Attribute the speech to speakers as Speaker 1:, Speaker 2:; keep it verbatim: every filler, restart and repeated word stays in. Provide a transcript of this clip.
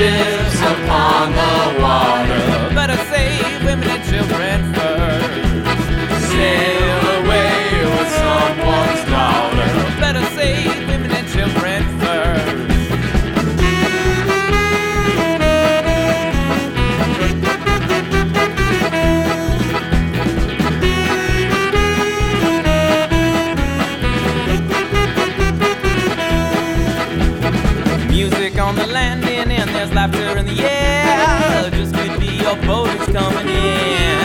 Speaker 1: ships upon the water.
Speaker 2: Better save women and children first.
Speaker 1: Sail away with someone's daughter.
Speaker 2: Better save women and children first. Music on the landing and there's laughter in the air. Just could be your boat is coming in.